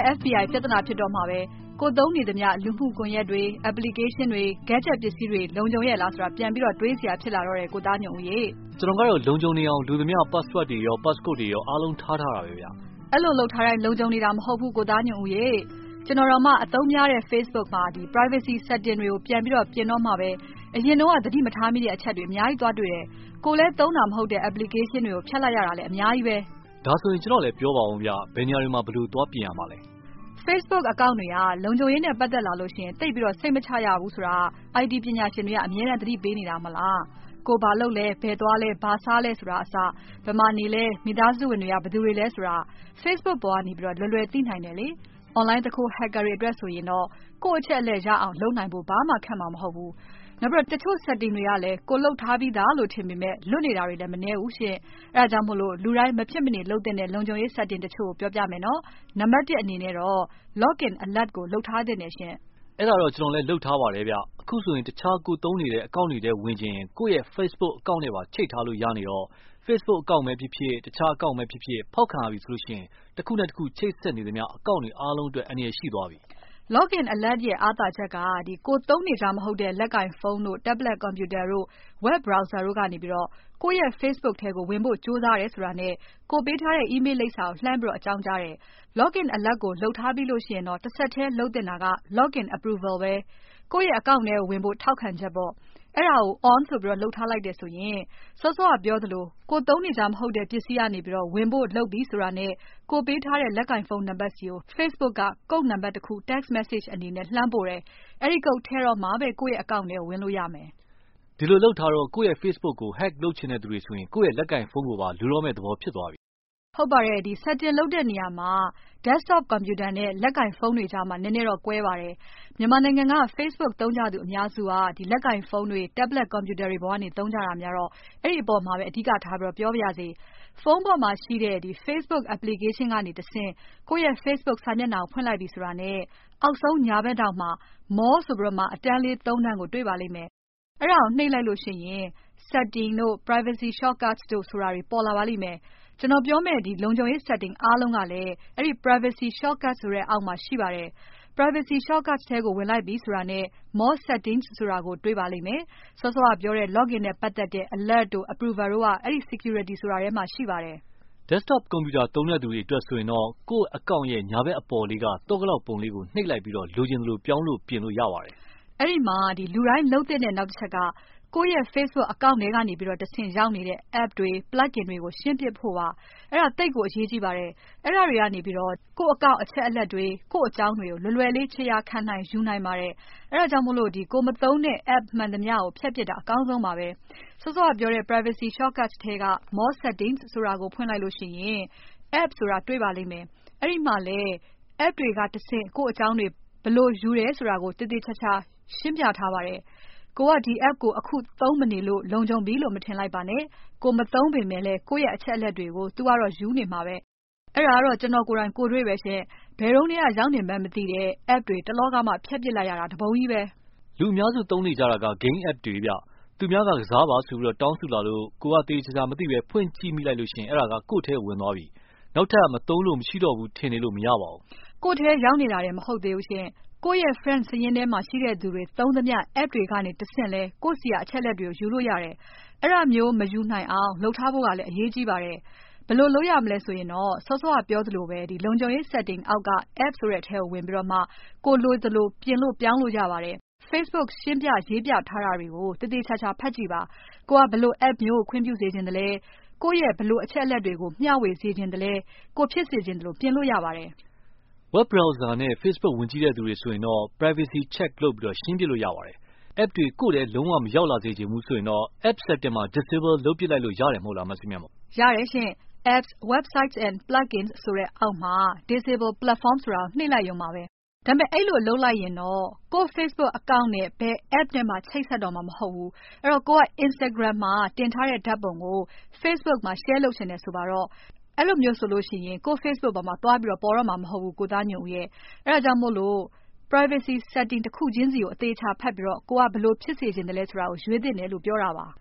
FBI ပြဿနာဖြစ်တော့မှာပဲကိုသုံးနေသမျှလူမှုကွန်ရက်တွေ application တွေ gadget ပစ္စည်းတွေလုံခြုံရဲ့လားဆိုတာပြန်ပြီးတော့တွေးစရာဖြစ်လာတော့တယ်ကိုသားညုံဦးရေကျွန်တော်ကတော့လုံခြုံနေအောင်လူသမျှ password တွေရော passcode တွေရောအားလုံးထားတာပဲဗျအဲ့လိုလုပ်ထားတဲ့လုံခြုံနေတာမဟုတ်ဘူးကိုသားညုံဦးရေကျွန်တော်တို့မှအသုံးများတဲ့ Facebook မှာဒီ privacy setting တွေကိုပြန်ပြီးတော့ပြင်တော့မှာပဲအရင်တော့သတိမထားမိတဲ့အချက်တွေအများကြီးသွားတွေ့တယ်ကိုလည်းသုံးတာမဟုတ်တဲ့ application တွေကိုဖြတ်လိုက်ရတာလည်းအများကြီးပဲဒါဆိုရင်ကျွန်တော်လည်းပြောပါဦးဗျဘယ်နေရာတွေမှာဘယ်လိုသွားပြင်ရမှာလဲ Facebook account တွေကလုံခြုံရေးနဲ့ပတ်သက်လာလို့ရှိရင်တိတ်ပြီးတော့စိတ်မချရဘူးဆိုတာ IT ပညာရှင်တွေကအများအားသတိပေးနေတာမလားကိုဘာလုပ်လဲဘယ်သွားလဲဘာစားလဲဆိုတာအစဘယ်မှာနေလဲမိသားစုဝင်တွေကဘယ်သူတွေလဲဆိုတာ Facebook ပေါ်ကနေပြီးတော့လွယ်လွယ်သိနိုင်တယ်လေ online တခု hacker တွေအတွက်ဆိုရင်တော့ကိုယ့်အချက်အလက်ရအောင်လုပ်နိုင်ဖို့ဘာမှခက်မှာမဟုတ်ဘူးနောက်ပြီးတော့တချို့ setting တွေကလည်းကိုလုပ်ထားပြီးသားလို့ထင်ပေမဲ့လွတ်နေတာတွေလည်းမနည်းဘူးရှင့်အဲဒါကြောင့်မို့လို့လူတိုင်းမဖြစ်မနေလုပ်တဲ့လုံခြုံရေး setting တချို့ကိုပြောပြမယ်နော်နံပါတ်1အနေနဲ့တော့ login alert ကိုလုပ်ထားတဲ့ရှင့်အဲ့ဒါတော့ကျွန်တော်လည်းလုပ်ထားပါတယ်ဗျအခုဆိုရင်တခြားကိုသုံးနေတဲ့ account တွေထဲဝင်ခြင်းကိုယ့်ရဲ့ Facebook account နဲ့ပါချိတ်ထားလို့ရနေတော့ Facebook account ပဲဖြစ်ဖြစ်တခြား account ပဲဖြစ်ဖြစ်ဖောက်ခံရပြီဆိုလို့ရှိရင်တစ်ခုနဲ့တစ်ခုချိတ်ဆက်နေသမျှ account တွေအားလုံးအတွက်အန္တရာယ်ရှိသွားပြီ Login alert ရဲ့အားသာချက်ကဒီကိုသုံးနေကြမဟုတ်တဲ့လက်ကင်ဖုန်းတို့ tablet computer တို့ web browser တို့ကနေပြီးတော့ကိုယ့်ရဲ့ Facebook ထဲကိုဝင်ဖို့ကြိုးစားရဲဆိုတာနဲ့ကိုပေးထားတဲ့ email လိပ်စာကိုလှမ်းပြီးတော့အကြောင်းကြားတယ် Login alert ကိုလုပ်ထားပြီးလို့ရှိရင်တော့တစ်ဆက်တည်းလုပ်တင်တာက login approval ပဲကိုယ့်ရဲ့ account ထဲကိုဝင်ဖို့ထောက်ခံချက်ပေါ့အဲ့ဒါကို on ဆိုပြီးတော့လုပ်ထားလိုက်တယ်ဆိုရင်စောစောကပြောသလိုကိုသုံးနေကြမဟုတ်တဲ့ပစ္စည်းကနေပြီးတော့ဝင်ဖို့လုပ်ပြီးဆိုတာနဲ့ကိုပေးထားတဲ့လက်ကင်ဖုန်းနံပါတ်စီကို Facebook ကကုတ်နံပါတ်တစ်ခု text message အနေနဲ့လှမ်းပို့တယ်အဲ့ဒီကုတ်ထဲတော့မှပဲကိုယ့်ရဲ့ account ထဲကိုဝင်လို့ရမယ်ဒီလိုလုပ်ထားတော့ကိုယ့်ရဲ့ Facebook ကို hack လုပ်ချင်တဲ့သူတွေဆိုရင်ကိုယ့်ရဲ့လက်ကင်ဖုန်းကိုပါလူတော့မဲ့သဘောဖြစ်သွားပြီဟုတ်ပါတယ်ဒီ setting လုပ်တဲ့နေရာမှာ desktop computer နဲ့လက်ကင်ဖုန်းတွေကြားမှာနည်းနည်းတော့ကွဲပါတယ်မြန်မာနိုင်ငံက Facebook သုံးကြသူအများစုကဒီလက်ကင်ဖုန်းတွေ tablet computer တွေပေါ်ကနေသုံးကြတာများတော့အဲ့ဒီအပေါ်မှာပဲအဓိကထားပြီးတော့ပြောပြရစီဖုန်းပေါ်မှာရှိတဲ့ဒီ Facebook application ကနေတဆင့်ကိုယ့်ရဲ့ Facebook စာမျက်နှာကိုဖွင့်လိုက်ပြီဆိုတာနဲ့အောက်ဆုံးညာဘက်တောင်မှာ more ဆိုပြီးတော့မှအတန်းလေး3တန်းကိုတွေ့ပါလိမ့်မယ်အဲ့ဒါကိုနှိပ်လိုက်လို့ရှိရင် setting တို့ privacy shortcuts တို့ဆိုတာတွေပေါ်လာပါလိမ့်မယ်ကျွန်တော်ပြောမယ်ဒီလုံခြုံရေး setting အားလုံးကလည်းအဲ့ဒီ privacy shortcuts ဆိုတဲ့အောက်မှာရှိပါတယ် privacy shortcuts ထဲကိုဝင်လိုက်ပြီဆိုတာနဲ့ more settings ဆိုတာကိုတွေ့ပါလိမ့်မယ်စောစောကပြောတဲ့ login နဲ့ပတ်သက်တဲ့ alert တို့ approval တို့ကအဲ့ဒီ security ဆိုတာထဲမှာရှိပါတယ် desktop computer သုံးတဲ့သူတွေအတွက်ဆိုရင်တော့ကိုယ့် account ရဲ့ညာဘက်အပေါ်လေးကတော့ကလောက်ပုံလေးကိုနှိပ်လိုက်ပြီးတော့လိုချင်သလိုပြောင်းလို့ပြင်လို့ရပါတယ်အဲ့ဒီမှာဒီလူတိုင်းလုပ်တဲ့နောက်တစ်ချက်ကကိုယ့်ရဲ့ Facebook account ထဲကနေပြီးတော့တဆင့်ရောက်နေတဲ့ app တွေ plugin တွေကိုရှင်းပစ်ဖို့ပါအဲ့ဒါတိတ်ကိုအရေးကြီးပါတယ်အဲ့ဒါတွေကနေပြီးတော့ကိုယ့် account အချက်အလက်တွေကိုယ့်အကြောင်းတွေကိုလွယ်လွယ်လေးခြေရာခံနိုင်ယူနိုင်ပါတယ်အဲ့ဒါကြောင့်မို့လို့ဒီကိုမသုံးတဲ့ app မှန်သမျှကိုဖျက်ပစ်တာအကောင်းဆုံးပါပဲစောစောကပြောတဲ့ privacy shortcuts ထဲက more settings ဆိုတာကိုဖွင့်လိုက်လို့ရှိရင် app ဆိုတာတွေ့ပါလိမ့်မယ်အဲ့ဒီမှာလဲ app တွေကတဆင့်ကိုယ့်အကြောင်းတွေဘယ်လိုယူတယ်ဆိုတာကိုတိတိကျကျရှင်းပြထားပါတယ်ကိုကဒီ app ကိုအခုသုံးမနေလို့လုံခြုံပြီလို့မထင်လိုက်ပါနဲ့ကိုမသုံးပေမဲ့လည်းကိုယ့်ရဲ့အချက်အလက်တွေကိုသူကတော့ယူနေမှာပဲအဲ့ဒါကတော့ကျွန်တော်ကိုယ်တိုင်ကိုတွေ့ပဲရှင်ဘယ်တော့မှရောက်နေမှန်းမသိတဲ့ app တွေတလောကမှဖျက်ပစ်လိုက်ရတာတပုံကြီးပဲလူအများစုသုံးနေကြတာက game app တွေဗျသူများကစားပါဆိုပြီးတော့တောင်းဆိုလာလို့ကိုကတေးချာမသိပဲဖွင့်ကြည့်မိလိုက်လို့ရှင်အဲ့ဒါကကိုယ့်ထဲဝင်သွားပြီနောက်ထပ်မသုံးလို့မရှိတော့ဘူးထင်နေလို့မရပါဘူးကိုယ့်ထဲရောက်နေတာလည်းမဟုတ်သေးဘူးရှင်ကိုယ့်ရဲ့ friend စာရင်းထဲမှာရှိတဲ့သူတွေသုံးသမျှ app တွေကနေတဆင့်လဲကိုယ့်စီကအချက်လက်တွေကိုယူလို့ရတယ်အဲ့ဒါမျိုးမယူနိုင်အောင်လုပ်ထားဖို့ကလည်းအရေးကြီးပါတယ်ဘယ်လိုလုပ်ရမလဲဆိုရင်တော့စောစောကပြောသလိုပဲဒီလုံခြုံရေး setting အောက်က app ဆိုတဲ့ထဲကိုဝင်ပြီးတော့မှကိုလိုသလိုပြင်လို့ပြောင်းလို့ရပါတယ် Facebook ရှင်းပြရေးပြထားတာတွေကိုတတိချာချာဖတ်ကြည့်ပါကိုကဘယ်လို app မျိုးကိုခွင့်ပြုစေချင်တယ်လဲကိုယ့်ရဲ့ဘယ်လိုအချက်အလက်တွေကိုမျှဝေစေချင်တယ်လဲကိုဖြစ်စေချင်တယ်လို့ပြင်လို့ရပါတယ် web browser နဲ့ Facebook ဝင်ကြည့်တဲ့သူတွေဆိုရင်တော့ privacy check လုပ်ပြီးတော့ရှင်းပြလို့ရပါတယ် app တွေကိုယ်လည်းလုံးဝမရောက်လာစေချင်ဘူးဆိုရင်တော့ app setting မှာ disable လုပ်ပစ်လိုက်လို့ရတယ်မဟုတ်လားမသိမြတ်မို့ရတယ်ရှင် apps websites and plugins ဆိုတဲ့အောက်မှာ disable platform ဆိုတာကိုနှိပ်လိုက်ရုံပါပဲဒါပေမဲ့အဲ့လိုလုပ်လိုက်ရင်တော့ကိုယ့် Facebook account နဲ့ဘယ် app နဲ့မှချိတ်ဆက်တော့မှာမဟုတ်ဘူးအဲ့တော့ကိုက Instagram မှာတင်ထားတဲ့ဓာတ်ပုံကို Facebook မှာ share လုပ်ချင်တယ်ဆိုပါတော့အဲ့လိုမျိုးဆိုလို့ရှိရင်ကို Facebook ပေါ်မှာတွားပြီးတော့ပေါ်တော့မှာမဟုတ်ဘူးကိုသားညုံရဲ့အဲ့ဒါကြောင့်မို့လို့ privacy setting တစ်ခုချင်းစီကိုအသေးချာဖတ်ပြီးတော့ကိုကဘယ်လိုဖြစ်စေချင်တယ်လဲဆိုတာကိုရွေးသင့်တယ်လို့ပြောတာပါ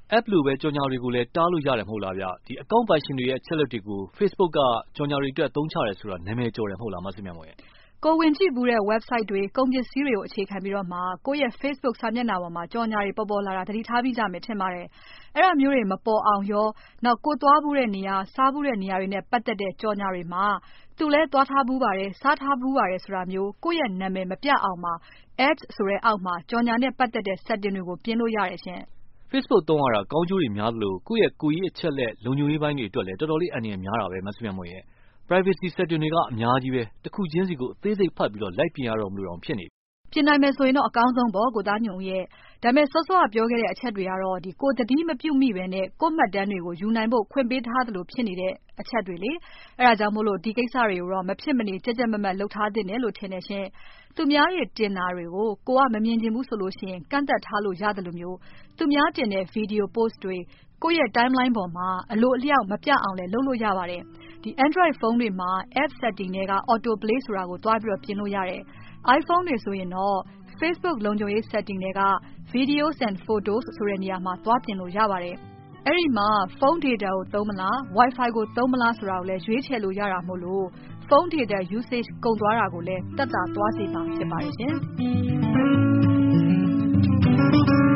app လိုပဲကြော်ညာတွေကိုလည်းတားလို့ရတယ်မဟုတ်လားဗျဒီအကောင့်ပိုင်ရှင်တွေရဲ့အချက်လက်တွေကို Facebook ကကြော်ညာတွေအတွက်သုံးချတယ်ဆိုတာနာမည်ကျော်တယ်မဟုတ်လားမဆင်မြတ်မော်ရဲ့ကိုဝင်ကြည့်ဘူးတဲ့ website တွေကုန်ပစ္စည်းတွေကိုအခြေခံပြီးတော့မှကိုယ့်ရဲ့ Facebook စာမျက်နှာပေါ်မှာကြော်ညာတွေပေါ်လာတာသတိထားပြီးကြမယ်ထင်ပါတယ်။အဲ့ဒါမျိုးတွေမပေါ်အောင်ရောနောက်ကိုသွားဘူးတဲ့နေရာစားဘူးတဲ့နေရာတွေနဲ့ပတ်သက်တဲ့ကြော်ညာတွေမှာသူလဲသွားထားဘူးပါတယ်စားထားဘူးပါတယ်ဆိုတာမျိုးကိုယ့်ရဲ့နာမည်မပြအောင်မှာ ads ဆိုတဲ့အောက်မှာကြော်ညာနဲ့ပတ်သက်တဲ့ setting တွေကိုပြင်လို့ရတယ်ရှင်။ Facebook သုံးရတာကောင်းကျိုးတွေများသလိုကိုယ့်ရဲ့ကိုယ်ရေးအချက်လက်လုံခြုံရေးပိုင်းတွေအတွက်လည်းတော်တော်လေးအန္တရာယ်များတာပဲမဆင်မြတ်မော်ရဲ့privacy setting တွေကအများကြီးပဲတစ်ခုချင်းစီကိုအသေးစိတ်ဖတ်ပြီးတော့လိုက်ပြင်ရတော့မလို့တော့ဖြစ်နေပြင်နိုင်မယ်ဆိုရင်တော့အကောင်းဆုံးပေါ့ကိုသားညုံရဲ့ဒါပေမဲ့စောစောကပြောခဲ့တဲ့အချက်တွေကတော့ကိုသတိမပြုမိပဲနဲ့ကိုမှတ်တမ်းတွေကိုယူနိုင်ဖို့ခွင့်ပေးထားသလိုဖြစ်နေတဲ့အချက်တွေလေအဲဒါကြောင့်မို့လို့ဒီကိစ္စတွေကိုတော့မဖြစ်မနေကြက်ကြက်မတ်မတ်လုပ်ထားသင့်တယ်လို့ထင်နေရှင်သူများရဲ့တင်တာတွေကိုကိုကမမြင်ချင်ဘူးဆိုလို့ရှိရင်ကန့်သက်ထားလို့ရတယ်လို့မျိုးသူများတင်တဲ့ video post တွေကိုယ့်ရဲ့ timeline ပေါ်မှာအလိုအလျောက်မပြအောင်လည်းလုပ်လို့ရပါတယ်ဒီ Android ဖုန်းတွေမှာ app setting တွေက auto play ဆိုတာကိုတွားပြီးတော့ပြင်လို့ရတယ်iPhone တွေဆိုရင်တော့ Facebook လုံခြုံရေး setting တွေက videos and photos ဆိုတဲ့နေရာမှာသွားပြင်လို့ရပါတယ်။အဲ့ဒီမှာ ဖုန်း data ကိုသုံးမလား Wi-Fi ကိုသုံးမလားဆိုတာကိုလည်းရွေးချယ်လို့ရတာမို့လို့ဖုန်း data usage ကုန်သွားတာကိုလည်းသက်သာသွားစေမှာဖြစ်ပါတယ်ရှင်။